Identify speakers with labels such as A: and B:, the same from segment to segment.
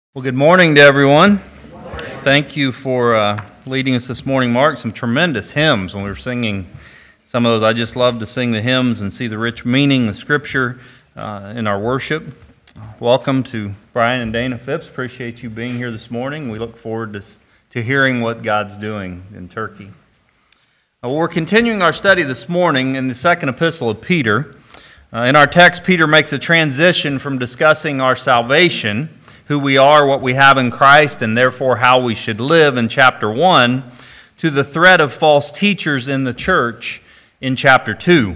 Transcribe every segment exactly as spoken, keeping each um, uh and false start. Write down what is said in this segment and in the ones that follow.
A: Well, good morning to everyone. Good morning. Thank you for uh, leading us this morning, Mark. Some tremendous hymns when we were singing some of those. I just love to sing the hymns and see the rich meaning of Scripture uh, in our worship. Welcome to Brian and Dana Phipps. Appreciate you being here this morning. We look forward to, to hearing what God's doing in Turkey. Uh, well, we're continuing our study this morning in the second epistle of Peter. Uh, in our text, Peter makes a transition from discussing our salvation, who we are, what we have in Christ, and therefore how we should live in chapter one, to the threat of false teachers in the church in chapter two.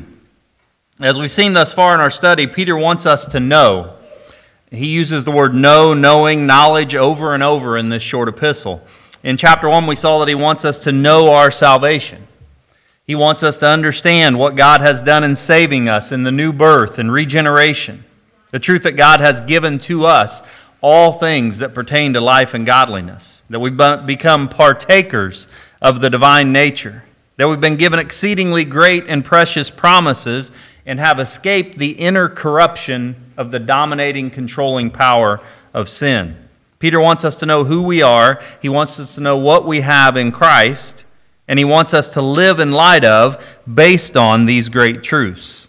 A: As we've seen thus far in our study, Peter wants us to know. He uses the word know, knowing, knowledge over and over in this short epistle. In chapter one, we saw that he wants us to know our salvation. He wants us to understand what God has done in saving us in the new birth and regeneration, the truth that God has given to us all things that pertain to life and godliness, that we've become partakers of the divine nature, that we've been given exceedingly great and precious promises and have escaped the inner corruption of the dominating, controlling power of sin. Peter wants us to know who we are. He wants us to know what we have in Christ, and he wants us to live in light of based on these great truths.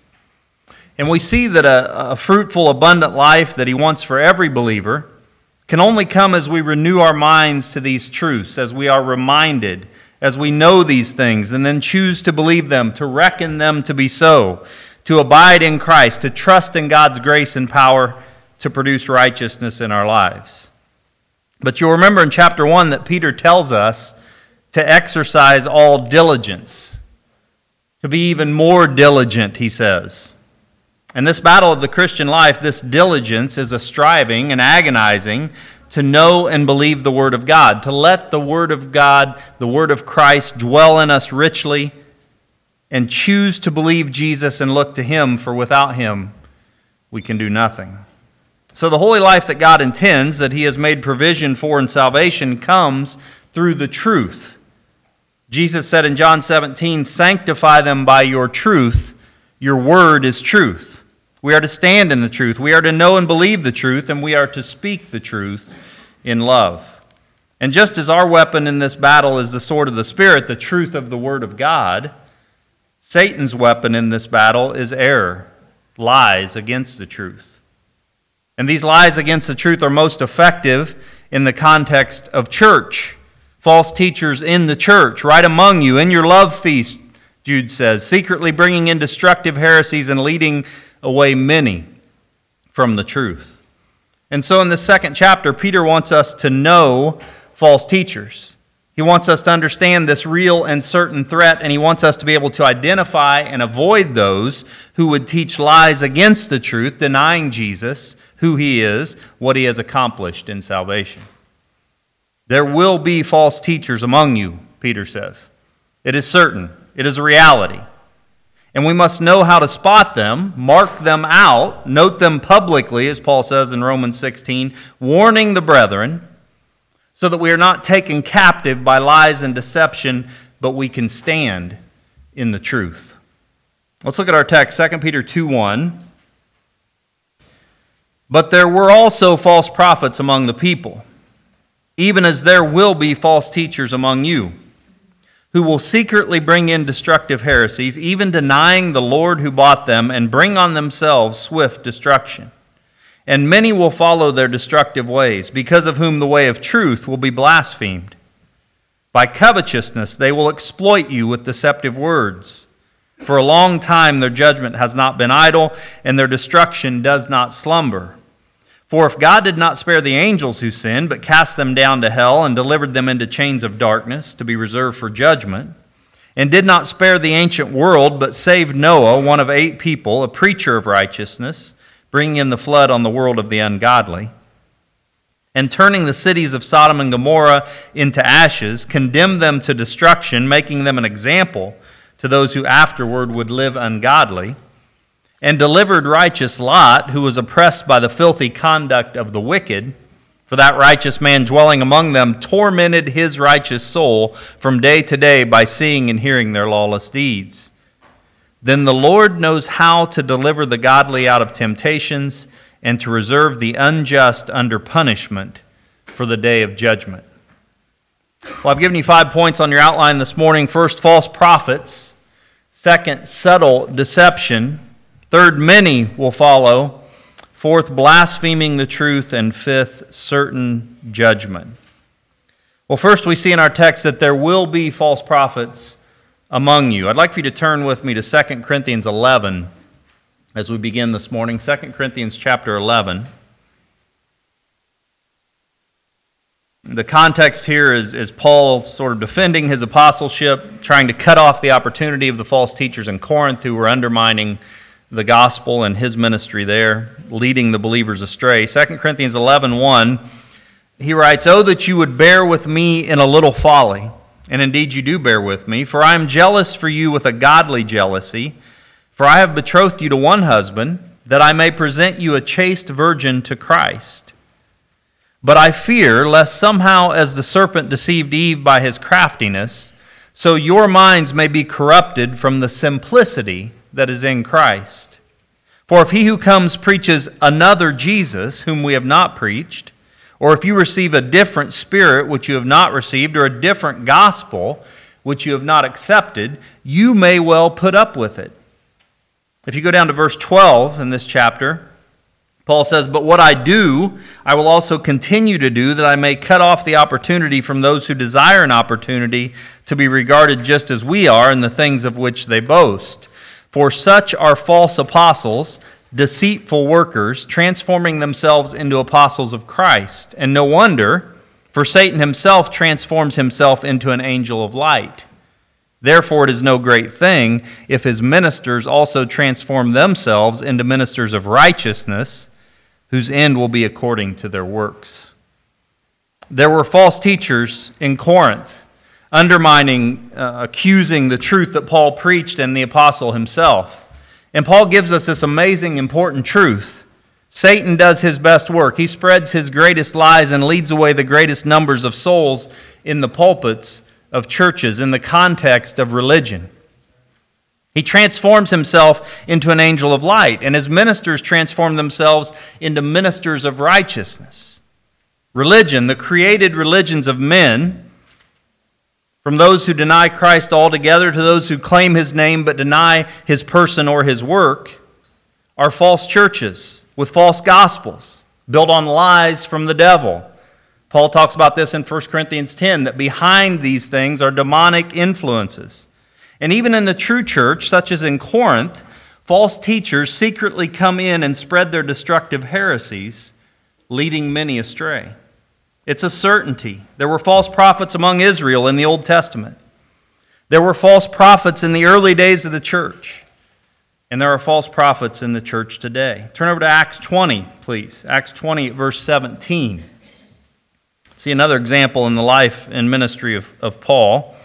A: And we see that a, a fruitful, abundant life that he wants for every believer can only come as we renew our minds to these truths, as we are reminded, as we know these things, and then choose to believe them, to reckon them to be so, to abide in Christ, to trust in God's grace and power to produce righteousness in our lives. But you'll remember in chapter one that Peter tells us to exercise all diligence, to be even more diligent, he says. In this battle of the Christian life, this diligence is a striving and agonizing to know and believe the Word of God, to let the Word of God, the Word of Christ, dwell in us richly, and choose to believe Jesus and look to Him, for without Him we can do nothing. So the holy life that God intends, that He has made provision for in salvation, comes through the truth. Jesus said in John seventeen, "Sanctify them by your truth. Your word is truth." We are to stand in the truth. We are to know and believe the truth, and we are to speak the truth in love. And just as our weapon in this battle is the sword of the Spirit, the truth of the Word of God, Satan's weapon in this battle is error, lies against the truth. And these lies against the truth are most effective in the context of church. False teachers in the church, right among you, in your love feast, Jude says, secretly bringing in destructive heresies and leading away many from the truth. And so in this second chapter, Peter wants us to know false teachers. He wants us to understand this real and certain threat, and he wants us to be able to identify and avoid those who would teach lies against the truth, denying Jesus, who he is, what he has accomplished in salvation. There will be false teachers among you, Peter says. It is certain. It is a reality. And we must know how to spot them, mark them out, note them publicly, as Paul says in Romans sixteen, warning the brethren, so that we are not taken captive by lies and deception, but we can stand in the truth. Let's look at our text, Second Peter two one. But there were also false prophets among the people, even as there will be false teachers among you, who will secretly bring in destructive heresies, even denying the Lord who bought them, and bring on themselves swift destruction. And many will follow their destructive ways, because of whom the way of truth will be blasphemed. By covetousness they will exploit you with deceptive words. For a long time their judgment has not been idle, and their destruction does not slumber. For if God did not spare the angels who sinned, but cast them down to hell and delivered them into chains of darkness to be reserved for judgment, and did not spare the ancient world, but saved Noah, one of eight people, a preacher of righteousness, bringing in the flood on the world of the ungodly, and turning the cities of Sodom and Gomorrah into ashes, condemned them to destruction, making them an example to those who afterward would live ungodly, and delivered righteous Lot, who was oppressed by the filthy conduct of the wicked, for that righteous man dwelling among them tormented his righteous soul from day to day by seeing and hearing their lawless deeds. Then the Lord knows how to deliver the godly out of temptations and to reserve the unjust under punishment for the day of judgment. Well, I've given you five points on your outline this morning. First, false prophets. Second, subtle deception. Third, many will follow. Fourth, blaspheming the truth. And fifth, certain judgment. Well, first we see in our text that there will be false prophets among you. I'd like for you to turn with me to Second Corinthians eleven as we begin this morning. Second Corinthians chapter eleven. The context here is, is Paul sort of defending his apostleship, trying to cut off the opportunity of the false teachers in Corinth who were undermining the gospel and his ministry there, leading the believers astray. Second Corinthians eleven one, he writes, "Oh, that you would bear with me in a little folly, and indeed you do bear with me, for I am jealous for you with a godly jealousy, for I have betrothed you to one husband, that I may present you a chaste virgin to Christ. But I fear, lest somehow as the serpent deceived Eve by his craftiness, so your minds may be corrupted from the simplicity that is in Christ. For if he who comes preaches another Jesus, whom we have not preached, or if you receive a different spirit which you have not received, or a different gospel which you have not accepted, you may well put up with it." If you go down to verse twelve in this chapter, Paul says, "But what I do, I will also continue to do, that I may cut off the opportunity from those who desire an opportunity to be regarded just as we are in the things of which they boast. For such are false apostles, deceitful workers, transforming themselves into apostles of Christ. And no wonder, for Satan himself transforms himself into an angel of light. Therefore it is no great thing if his ministers also transform themselves into ministers of righteousness, whose end will be according to their works." There were false teachers in Corinth, undermining, uh, accusing the truth that Paul preached and the apostle himself. And Paul gives us this amazing, important truth. Satan does his best work. He spreads his greatest lies and leads away the greatest numbers of souls in the pulpits of churches, in the context of religion. He transforms himself into an angel of light, and his ministers transform themselves into ministers of righteousness. Religion, the created religions of men, from those who deny Christ altogether to those who claim his name but deny his person or his work, are false churches with false gospels built on lies from the devil. Paul talks about this in First Corinthians ten, that behind these things are demonic influences. And even in the true church, such as in Corinth, false teachers secretly come in and spread their destructive heresies, leading many astray. It's a certainty. There were false prophets among Israel in the Old Testament. There were false prophets in the early days of the church. And there are false prophets in the church today. Turn over to Acts twenty, please. Acts twenty, verse seventeen. See another example in the life and ministry of, of Paul.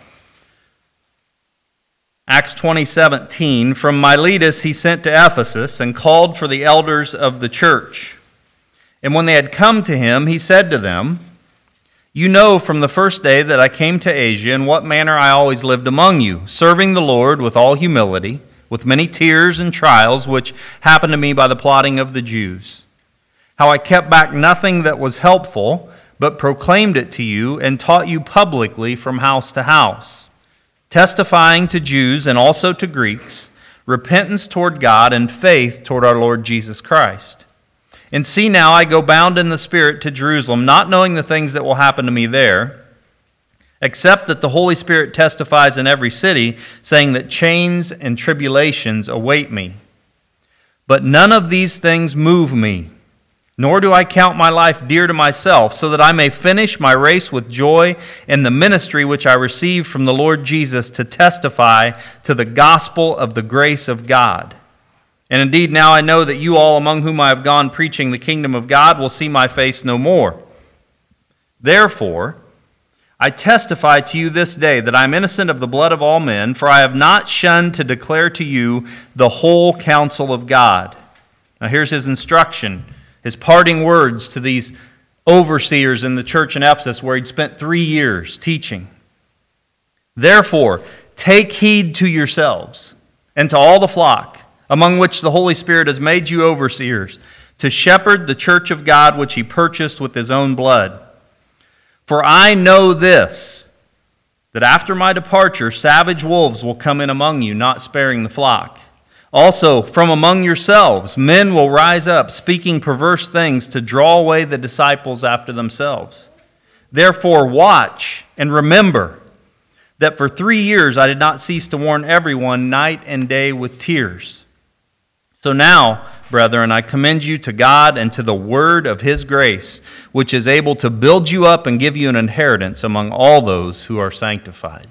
A: Acts twenty seventeen, "From Miletus he sent to Ephesus and called for the elders of the church. And when they had come to him, he said to them, 'You know from the first day that I came to Asia in what manner I always lived among you, serving the Lord with all humility, with many tears and trials which happened to me by the plotting of the Jews. How I kept back nothing that was helpful, but proclaimed it to you and taught you publicly from house to house, testifying to Jews and also to Greeks, repentance toward God and faith toward our Lord Jesus Christ. And see now I go bound in the Spirit to Jerusalem, not knowing the things that will happen to me there, except that the Holy Spirit testifies in every city, saying that chains and tribulations await me. But none of these things move me, nor do I count my life dear to myself, so that I may finish my race with joy in the ministry which I received from the Lord Jesus to testify to the gospel of the grace of God. And indeed now I know that you all among whom I have gone preaching the kingdom of God will see my face no more. Therefore, I testify to you this day that I am innocent of the blood of all men, for I have not shunned to declare to you the whole counsel of God.'" Now here's his instruction, his parting words to these overseers in the church in Ephesus where he'd spent three years teaching. "Therefore, take heed to yourselves and to all the flock, among which the Holy Spirit has made you overseers, to shepherd the church of God which he purchased with his own blood. For I know this, that after my departure, savage wolves will come in among you, not sparing the flock. Also, from among yourselves, men will rise up, speaking perverse things to draw away the disciples after themselves. Therefore, watch and remember that for three years I did not cease to warn everyone night and day with tears. So now, brethren, I commend you to God and to the word of his grace, which is able to build you up and give you an inheritance among all those who are sanctified.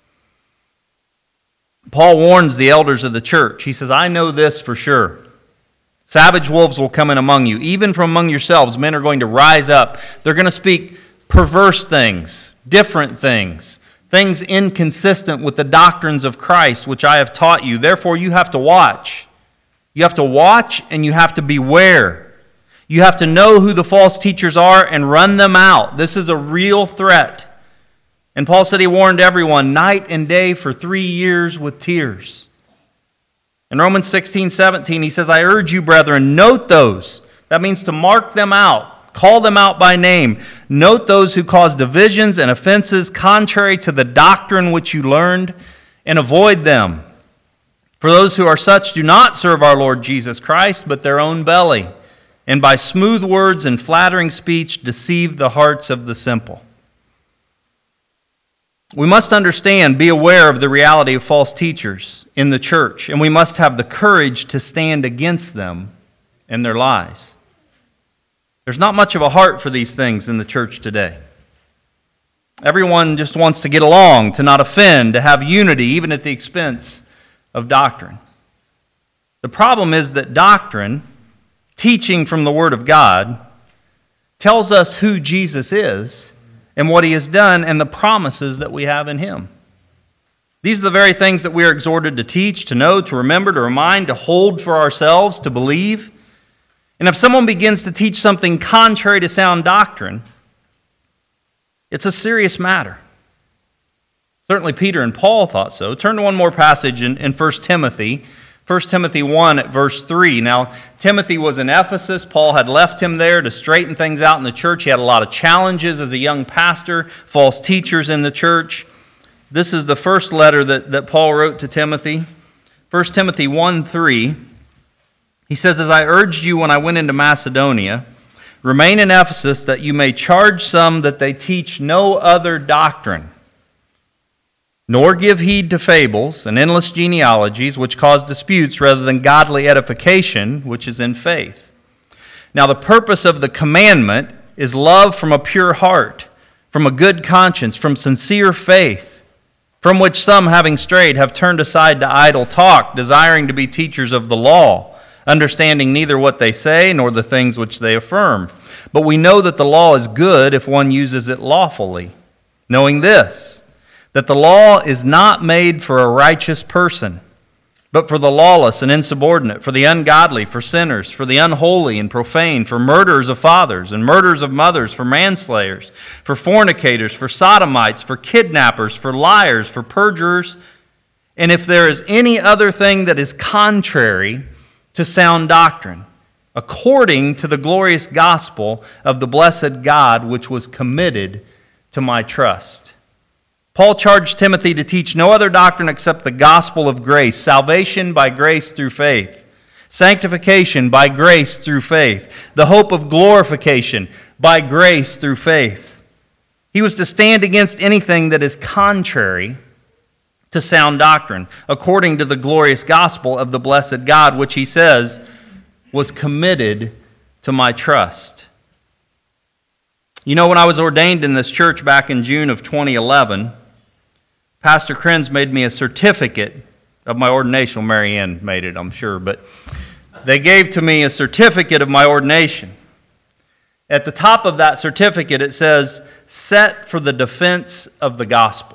A: Paul warns the elders of the church. He says, I know this for sure. Savage wolves will come in among you. Even from among yourselves, men are going to rise up. They're going to speak perverse things, different things, things inconsistent with the doctrines of Christ, which I have taught you. Therefore, you have to watch. You have to watch and you have to beware. You have to know who the false teachers are and run them out. This is a real threat. And Paul said he warned everyone night and day for three years with tears. In Romans sixteen, seventeen, he says, I urge you, brethren, note those. That means to mark them out. Call them out by name. Note those who cause divisions and offenses contrary to the doctrine which you learned, and avoid them. For those who are such do not serve our Lord Jesus Christ, but their own belly, and by smooth words and flattering speech deceive the hearts of the simple. We must understand, be aware of the reality of false teachers in the church, and we must have the courage to stand against them and their lies. There's not much of a heart for these things in the church today. Everyone just wants to get along, to not offend, to have unity, even at the expense of doctrine. The problem is that doctrine, teaching from the Word of God, tells us who Jesus is and what he has done and the promises that we have in him. These are the very things that we are exhorted to teach, to know, to remember, to remind, to hold for ourselves, to believe. And if someone begins to teach something contrary to sound doctrine, it's a serious matter. Certainly Peter and Paul thought so. Turn to one more passage in, in First Timothy. First Timothy one at verse three. Now, Timothy was in Ephesus. Paul had left him there to straighten things out in the church. He had a lot of challenges as a young pastor, false teachers in the church. This is the first letter that, that Paul wrote to Timothy. First Timothy one three. He says, As I urged you when I went into Macedonia, remain in Ephesus that you may charge some that they teach no other doctrine, nor give heed to fables and endless genealogies, which cause disputes rather than godly edification, which is in faith. Now the purpose of the commandment is love from a pure heart, from a good conscience, from sincere faith, from which some, having strayed, have turned aside to idle talk, desiring to be teachers of the law, understanding neither what they say nor the things which they affirm. But we know that the law is good if one uses it lawfully, knowing this, that the law is not made for a righteous person, but for the lawless and insubordinate, for the ungodly, for sinners, for the unholy and profane, for murderers of fathers and murderers of mothers, for manslayers, for fornicators, for sodomites, for kidnappers, for liars, for perjurers. And if there is any other thing that is contrary to sound doctrine, according to the glorious gospel of the blessed God, which was committed to my trust. Paul charged Timothy to teach no other doctrine except the gospel of grace, salvation by grace through faith, sanctification by grace through faith, the hope of glorification by grace through faith. He was to stand against anything that is contrary to sound doctrine, according to the glorious gospel of the blessed God, which he says was committed to my trust. You know, when I was ordained in this church back in June of twenty eleven, Pastor Krenz made me a certificate of my ordination. Well, Mary Ann made it, I'm sure, but they gave to me a certificate of my ordination. At the top of that certificate, it says, "Set for the defense of the gospel."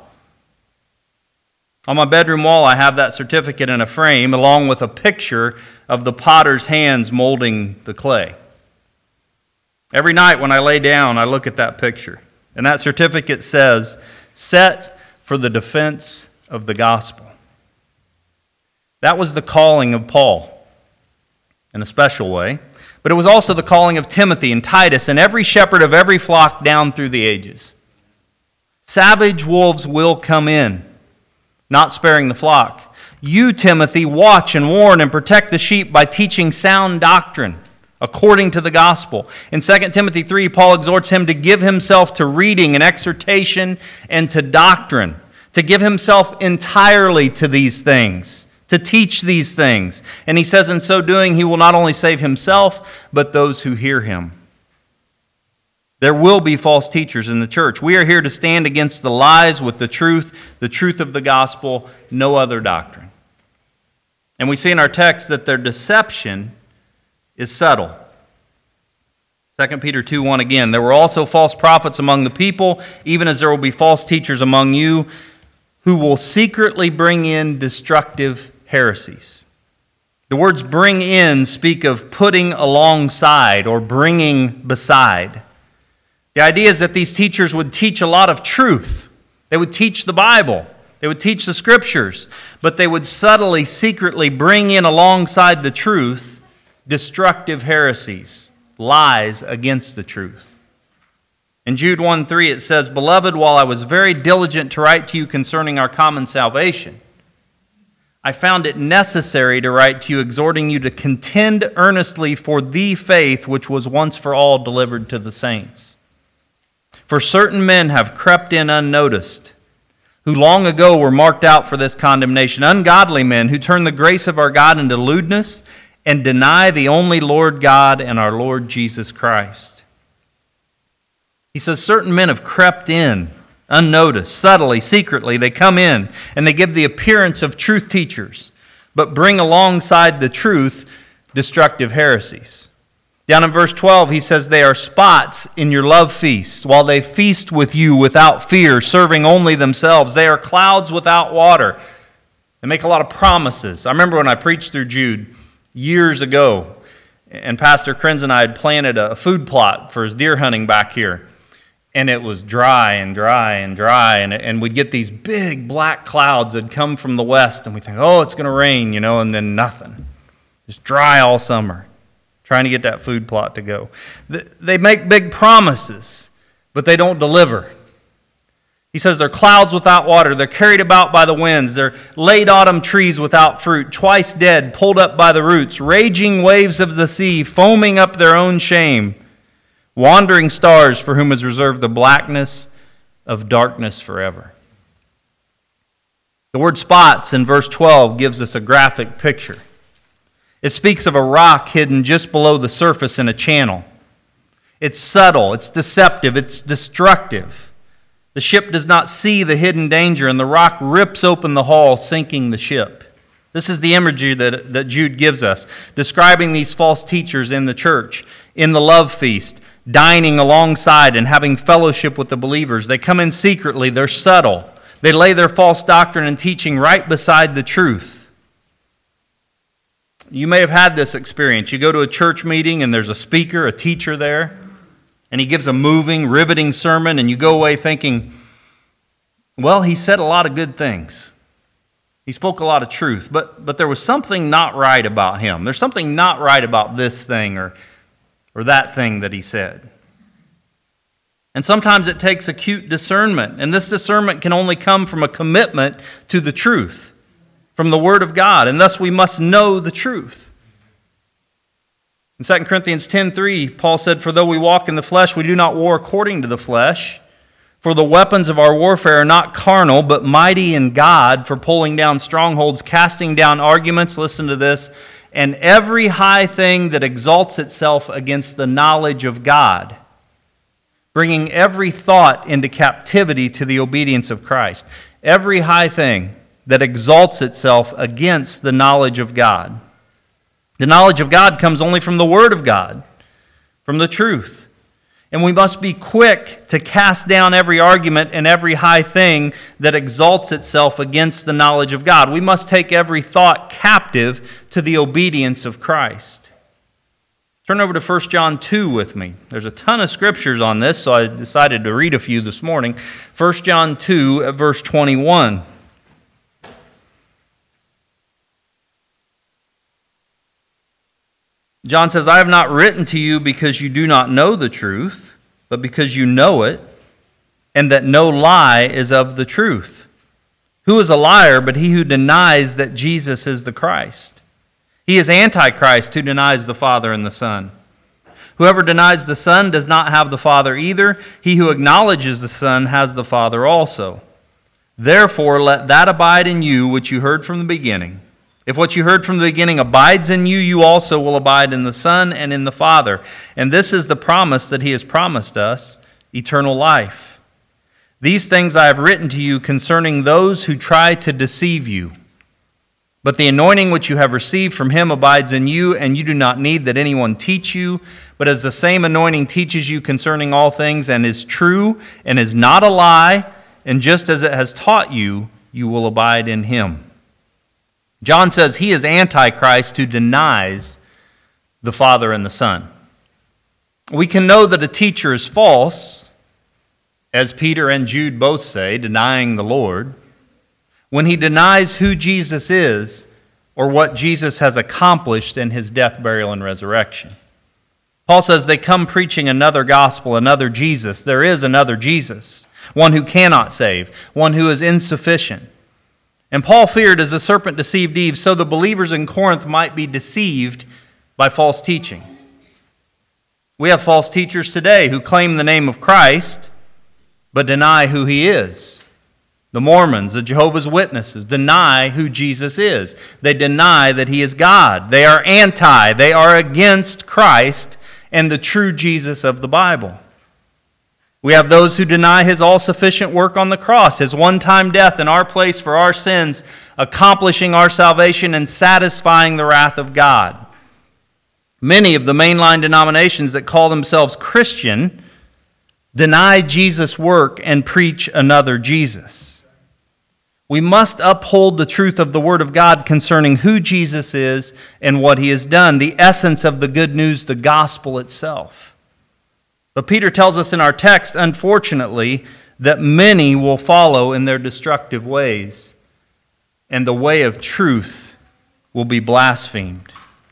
A: On my bedroom wall, I have that certificate in a frame, along with a picture of the potter's hands molding the clay. Every night when I lay down, I look at that picture, and that certificate says, "Set for the defense of the gospel." That was the calling of Paul in a special way, but it was also the calling of Timothy and Titus and every shepherd of every flock down through the ages. Savage wolves will come in, not sparing the flock. You, Timothy, watch and warn and protect the sheep by teaching sound doctrine according to the gospel. In Second Timothy three, Paul exhorts him to give himself to reading and exhortation and to doctrine, to give himself entirely to these things, to teach these things. And he says in so doing, he will not only save himself, but those who hear him. There will be false teachers in the church. We are here to stand against the lies with the truth, the truth of the gospel, no other doctrine. And we see in our text that their deception is subtle. Second Peter two one again, there were also false prophets among the people, even as there will be false teachers among you, who will secretly bring in destructive heresies. The words bring in speak of putting alongside or bringing beside. The idea is that these teachers would teach a lot of truth. They would teach the Bible. They would teach the Scriptures. But they would subtly, secretly bring in alongside the truth destructive heresies, lies against the truth. In Jude one three it says, Beloved, while I was very diligent to write to you concerning our common salvation, I found it necessary to write to you, exhorting you to contend earnestly for the faith which was once for all delivered to the saints. For certain men have crept in unnoticed, who long ago were marked out for this condemnation, ungodly men who turn the grace of our God into lewdness and deny the only Lord God and our Lord Jesus Christ. He says certain men have crept in unnoticed, subtly, secretly. They come in and they give the appearance of truth teachers, but bring alongside the truth destructive heresies. Down in verse twelve, he says, they are spots in your love feast, while they feast with you without fear, serving only themselves. They are clouds without water. They make a lot of promises. I remember when I preached through Jude years ago, and Pastor Krenz and I had planted a food plot for his deer hunting back here. And it was dry and dry and dry, and, and we'd get these big black clouds that come from the west, and we think, oh, it's going to rain, you know, and then nothing. Just dry all summer, trying to get that food plot to go. They make big promises, but they don't deliver. He says they're clouds without water. They're carried about by the winds. They're late autumn trees without fruit, twice dead, pulled up by the roots, raging waves of the sea, foaming up their own shame, wandering stars for whom is reserved the blackness of darkness forever. The word spots in verse twelve gives us a graphic picture. It speaks of a rock hidden just below the surface in a channel. It's subtle, it's deceptive, it's destructive. The ship does not see the hidden danger, and the rock rips open the hull, sinking the ship. This is the imagery that, that Jude gives us, describing these false teachers in the church, in the love feast, dining alongside and having fellowship with the believers. They come in secretly, they're subtle. They lay their false doctrine and teaching right beside the truth. You may have had this experience. You go to a church meeting and there's a speaker, a teacher there, and he gives a moving, riveting sermon, and you go away thinking, well, he said a lot of good things. He spoke a lot of truth, but, but there was something not right about him. There's something not right about this thing or, or that thing that he said. And sometimes it takes acute discernment, and this discernment can only come from a commitment to the truth, from the Word of God, and thus we must know the truth. In Second Corinthians ten three, Paul said, For though we walk in the flesh, we do not war according to the flesh. For the weapons of our warfare are not carnal, but mighty in God for pulling down strongholds, casting down arguments, listen to this, and every high thing that exalts itself against the knowledge of God, bringing every thought into captivity to the obedience of Christ. Every high thing that exalts itself against the knowledge of God. The knowledge of God comes only from the Word of God, from the truth. And we must be quick to cast down every argument and every high thing that exalts itself against the knowledge of God. We must take every thought captive to the obedience of Christ. Turn over to First John two with me. There's a ton of scriptures on this, so I decided to read a few this morning. First John two at verse twenty-one. John says, I have not written to you because you do not know the truth, but because you know it, and that no lie is of the truth. Who is a liar but he who denies that Jesus is the Christ? He is Antichrist who denies the Father and the Son. Whoever denies the Son does not have the Father either. He who acknowledges the Son has the Father also. Therefore, let that abide in you which you heard from the beginning. If what you heard from the beginning abides in you, you also will abide in the Son and in the Father. And this is the promise that he has promised us, eternal life. These things I have written to you concerning those who try to deceive you. But the anointing which you have received from him abides in you, and you do not need that anyone teach you. But as the same anointing teaches you concerning all things, and is true, and is not a lie, and just as it has taught you, you will abide in him. John says he is Antichrist who denies the Father and the Son. We can know that a teacher is false, as Peter and Jude both say, denying the Lord, when he denies who Jesus is or what Jesus has accomplished in his death, burial, and resurrection. Paul says they come preaching another gospel, another Jesus. There is another Jesus, one who cannot save, one who is insufficient. And Paul feared as the serpent deceived Eve, so the believers in Corinth might be deceived by false teaching. We have false teachers today who claim the name of Christ, but deny who he is. The Mormons, the Jehovah's Witnesses, deny who Jesus is. They deny that he is God. They are anti, they are against Christ and the true Jesus of the Bible. We have those who deny his all-sufficient work on the cross, his one-time death in our place for our sins, accomplishing our salvation and satisfying the wrath of God. Many of the mainline denominations that call themselves Christian deny Jesus' work and preach another Jesus. We must uphold the truth of the Word of God concerning who Jesus is and what he has done, the essence of the good news, the gospel itself. But Peter tells us in our text, unfortunately, that many will follow in their destructive ways, and the way of truth will be blasphemed.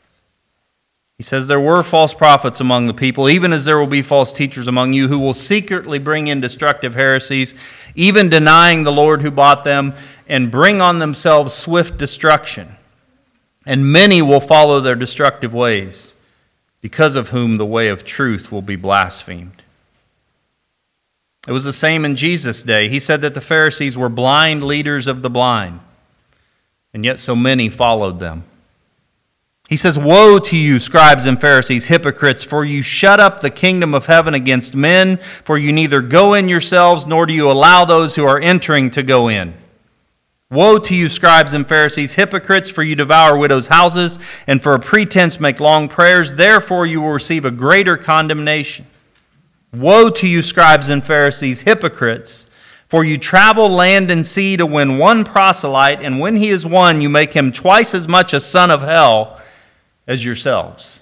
A: He says there were false prophets among the people, even as there will be false teachers among you who will secretly bring in destructive heresies, even denying the Lord who bought them, and bring on themselves swift destruction. And many will follow their destructive ways, because of whom the way of truth will be blasphemed. It was the same in Jesus' day. He said that the Pharisees were blind leaders of the blind, and yet so many followed them. He says, "Woe to you, scribes and Pharisees, hypocrites, for you shut up the kingdom of heaven against men, for you neither go in yourselves, nor do you allow those who are entering to go in. Woe to you, scribes and Pharisees, hypocrites, for you devour widows' houses, and for a pretense make long prayers. Therefore you will receive a greater condemnation. Woe to you, scribes and Pharisees, hypocrites, for you travel land and sea to win one proselyte, and when he is won, you make him twice as much a son of hell as yourselves."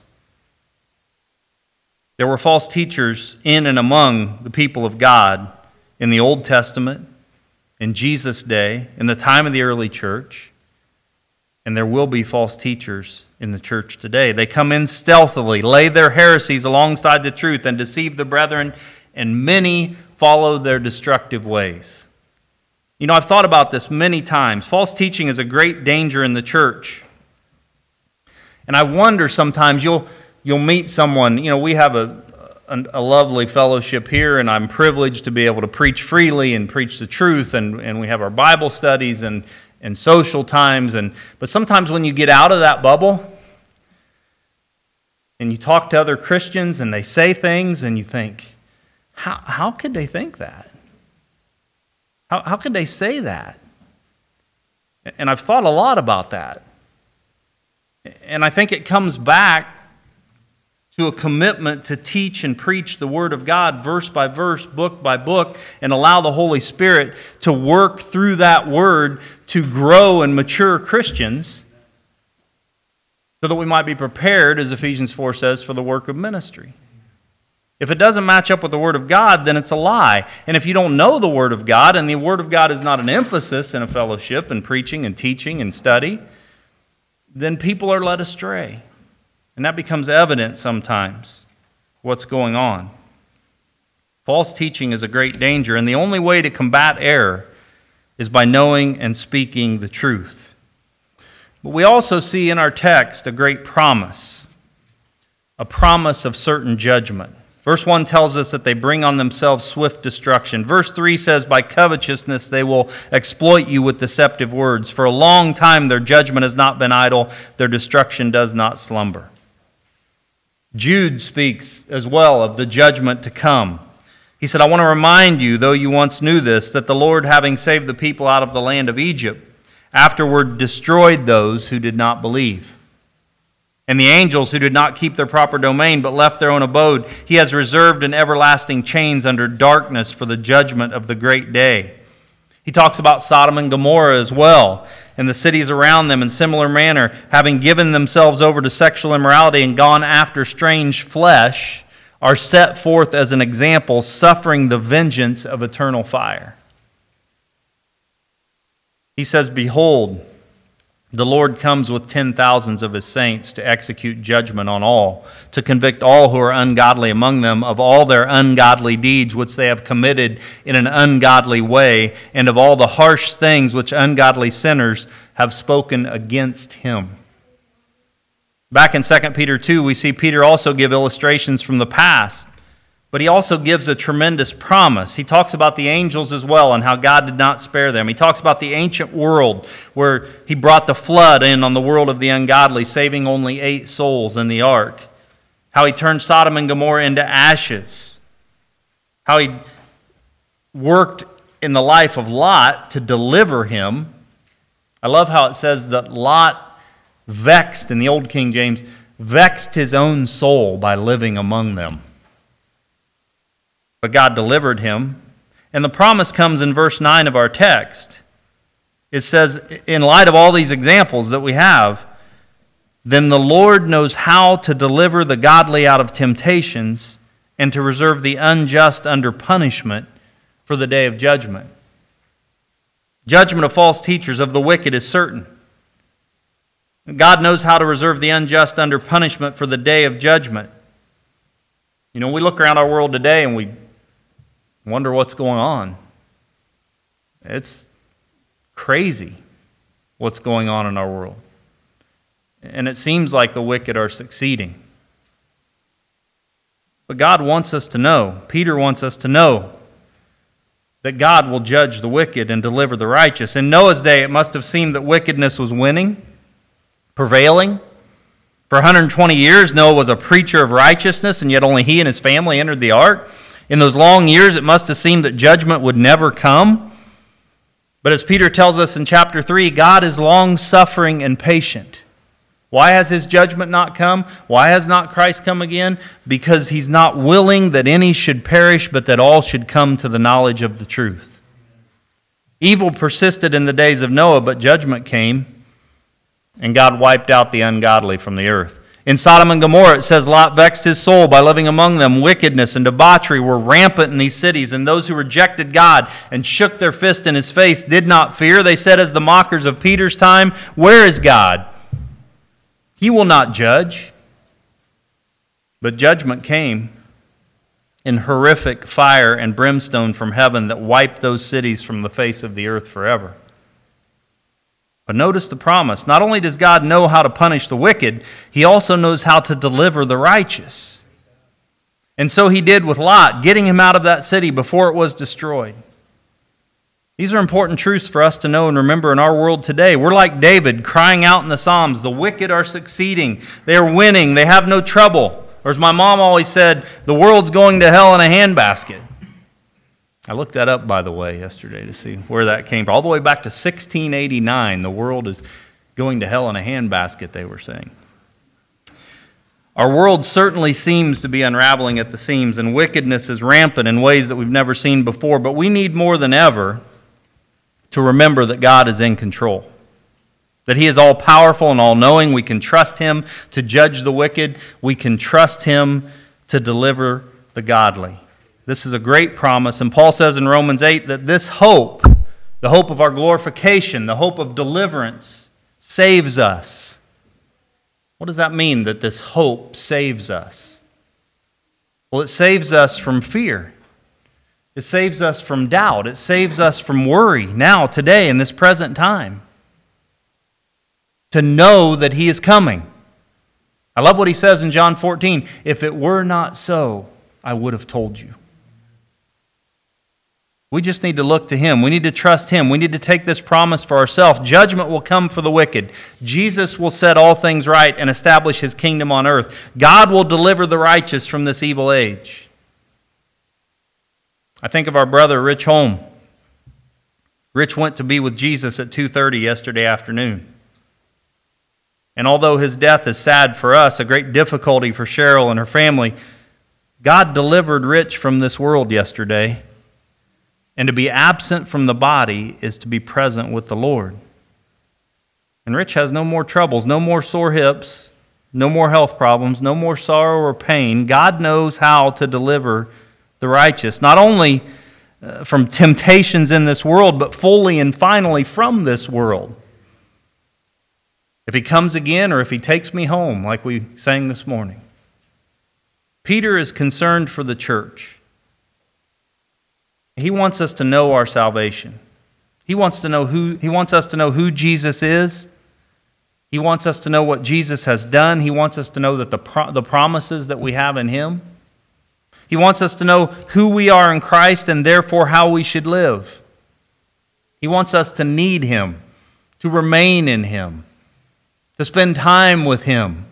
A: There were false teachers in and among the people of God in the Old Testament, in Jesus' day, in the time of the early church, and there will be false teachers in the church today. They come in stealthily, lay their heresies alongside the truth, and deceive the brethren, and many follow their destructive ways. You know, I've thought about this many times. False teaching is a great danger in the church. And I wonder sometimes you'll you'll meet someone. You know, we have a, a a lovely fellowship here, and I'm privileged to be able to preach freely and preach the truth, and, and we have our Bible studies and, and social times. And but sometimes when you get out of that bubble and you talk to other Christians and they say things and you think, how how could they think that? How how could they say that? And I've thought a lot about that. And I think it comes back to a commitment to teach and preach the Word of God verse by verse, book by book, and allow the Holy Spirit to work through that Word to grow and mature Christians so that we might be prepared, as Ephesians four says, for the work of ministry. If it doesn't match up with the Word of God, then it's a lie. And if you don't know the Word of God, and the Word of God is not an emphasis in a fellowship and preaching and teaching and study, then people are led astray. And that becomes evident sometimes, what's going on. False teaching is a great danger, and the only way to combat error is by knowing and speaking the truth. But we also see in our text a great promise, a promise of certain judgment. Verse one tells us that they bring on themselves swift destruction. Verse three says, by covetousness they will exploit you with deceptive words. For a long time their judgment has not been idle, their destruction does not slumber. Jude speaks as well of the judgment to come. He said, I want to remind you, though you once knew this, that the Lord, having saved the people out of the land of Egypt, afterward destroyed those who did not believe. And the angels who did not keep their proper domain but left their own abode, he has reserved in everlasting chains under darkness for the judgment of the great day. He talks about Sodom and Gomorrah as well, and the cities around them in similar manner, having given themselves over to sexual immorality and gone after strange flesh, are set forth as an example, suffering the vengeance of eternal fire. He says, behold, the Lord comes with ten thousands of his saints to execute judgment on all, to convict all who are ungodly among them of all their ungodly deeds which they have committed in an ungodly way, and of all the harsh things which ungodly sinners have spoken against him. Back in Second Peter two, we see Peter also give illustrations from the past, but he also gives a tremendous promise. He talks about the angels as well and how God did not spare them. He talks about the ancient world where he brought the flood in on the world of the ungodly, saving only eight souls in the ark. How he turned Sodom and Gomorrah into ashes. How he worked in the life of Lot to deliver him. I love how it says that Lot vexed, in the old King James, vexed his own soul by living among them. But God delivered him. And the promise comes in verse nine of our text. It says, in light of all these examples that we have, then the Lord knows how to deliver the godly out of temptations and to reserve the unjust under punishment for the day of judgment. Judgment of false teachers, of the wicked, is certain. God knows how to reserve the unjust under punishment for the day of judgment. You know, we look around our world today and we wonder what's going on. It's crazy what's going on in our world. And it seems like the wicked are succeeding. But God wants us to know, Peter wants us to know, that God will judge the wicked and deliver the righteous. In Noah's day, it must have seemed that wickedness was winning, prevailing. For one hundred twenty years, Noah was a preacher of righteousness, and yet only he and his family entered the ark. In those long years, it must have seemed that judgment would never come. But as Peter tells us in chapter three, God is long-suffering and patient. Why has his judgment not come? Why has not Christ come again? Because he's not willing that any should perish, but that all should come to the knowledge of the truth. Evil persisted in the days of Noah, but judgment came, and God wiped out the ungodly from the earth. In Sodom and Gomorrah, it says Lot vexed his soul by living among them. Wickedness and debauchery were rampant in these cities, and those who rejected God and shook their fist in his face did not fear. They said as the mockers of Peter's time, "Where is God? He will not judge." But judgment came in horrific fire and brimstone from heaven that wiped those cities from the face of the earth forever. But notice the promise. Not only does God know how to punish the wicked, he also knows how to deliver the righteous. And so he did with Lot, getting him out of that city before it was destroyed. These are important truths for us to know and remember in our world today. We're like David crying out in the Psalms, the wicked are succeeding. They are winning. They have no trouble. Or as my mom always said, the world's going to hell in a handbasket. I looked that up, by the way, yesterday to see where that came from. All the way back to sixteen eighty-nine, the world is going to hell in a handbasket, they were saying. Our world certainly seems to be unraveling at the seams, and wickedness is rampant in ways that we've never seen before. But we need more than ever to remember that God is in control, that he is all-powerful and all-knowing. We can trust him to judge the wicked. We can trust him to deliver the godly. This is a great promise, and Paul says in Romans eight that this hope, the hope of our glorification, the hope of deliverance, saves us. What does that mean, that this hope saves us? Well, it saves us from fear. It saves us from doubt. It saves us from worry now, today, in this present time. To know that He is coming. I love what He says in John fourteen. If it were not so, I would have told you. We just need to look to Him. We need to trust Him. We need to take this promise for ourselves. Judgment will come for the wicked. Jesus will set all things right and establish His kingdom on earth. God will deliver the righteous from this evil age. I think of our brother, Rich Holm. Rich went to be with Jesus at two thirty yesterday afternoon. And although his death is sad for us, a great difficulty for Cheryl and her family, God delivered Rich from this world yesterday. And to be absent from the body is to be present with the Lord. And Rich has no more troubles, no more sore hips, no more health problems, no more sorrow or pain. God knows how to deliver the righteous, not only uh, from temptations in this world, but fully and finally from this world. If He comes again, or if He takes me home, like we sang this morning. Peter is concerned for the church. He wants us to know our salvation. He wants to know who he wants us to know who Jesus is. He wants us to know what Jesus has done. He wants us to know that the pro- the promises that we have in Him. He wants us to know who we are in Christ and therefore how we should live. He wants us to need Him, to remain in Him, to spend time with Him.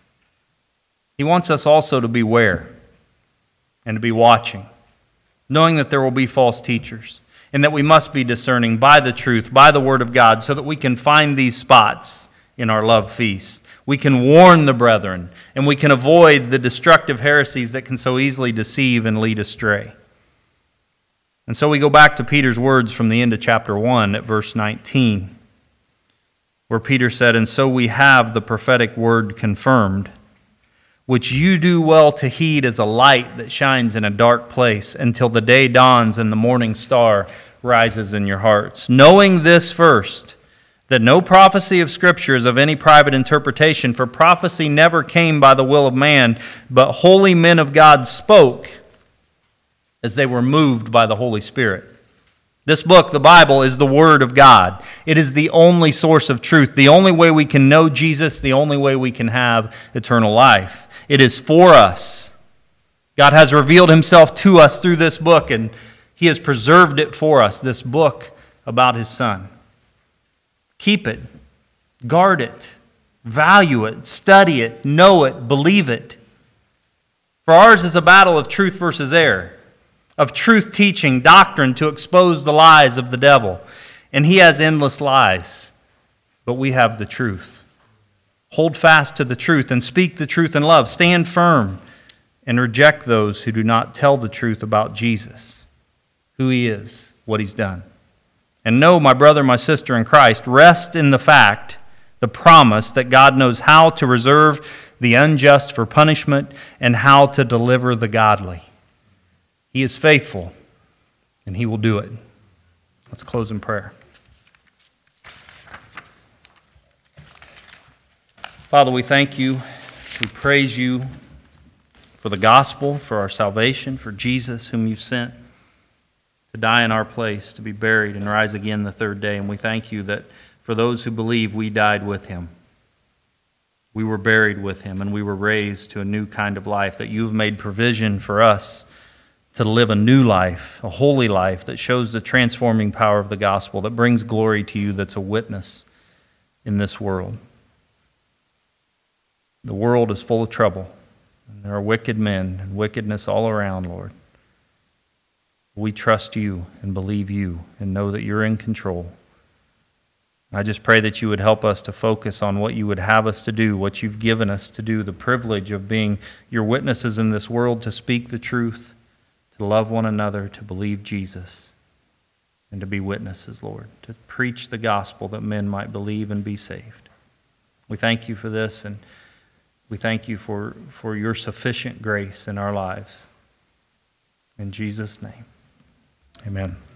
A: He wants us also to beware and to be watching, knowing that there will be false teachers and that we must be discerning by the truth, by the Word of God, so that we can find these spots in our love feast. We can warn the brethren, and we can avoid the destructive heresies that can so easily deceive and lead astray. And so we go back to Peter's words from the end of chapter one at verse nineteen, where Peter said, "And so we have the prophetic word confirmed, which you do well to heed as a light that shines in a dark place until the day dawns and the morning star rises in your hearts. Knowing this first, that no prophecy of Scripture is of any private interpretation, for prophecy never came by the will of man, but holy men of God spoke as they were moved by the Holy Spirit." This book, the Bible, is the Word of God. It is the only source of truth, the only way we can know Jesus, the only way we can have eternal life. It is for us. God has revealed Himself to us through this book, and He has preserved it for us, this book about His Son. Keep it, guard it, value it, study it, know it, believe it. For ours is a battle of truth versus error, of truth teaching, doctrine to expose the lies of the devil. And he has endless lies, but we have the truth. Hold fast to the truth and speak the truth in love. Stand firm and reject those who do not tell the truth about Jesus, who He is, what He's done. And know, my brother, my sister in Christ, rest in the fact, the promise that God knows how to reserve the unjust for punishment and how to deliver the godly. He is faithful, and He will do it. Let's close in prayer. Father, we thank You. We praise You for the gospel, for our salvation, for Jesus whom You sent to die in our place, to be buried and rise again the third day. And we thank You that for those who believe, we died with Him. We were buried with Him, and we were raised to a new kind of life, that You've made provision for us to live a new life, a holy life that shows the transforming power of the gospel, that brings glory to You, that's a witness in this world. The world is full of trouble, and there are wicked men and wickedness all around, Lord. We trust You and believe You and know that You're in control. I just pray that You would help us to focus on what You would have us to do, what You've given us to do, the privilege of being Your witnesses in this world, to speak the truth, to love one another, to believe Jesus, and to be witnesses, Lord, to preach the gospel that men might believe and be saved. We thank You for this, and we thank You for, for Your sufficient grace in our lives. In Jesus' name, amen.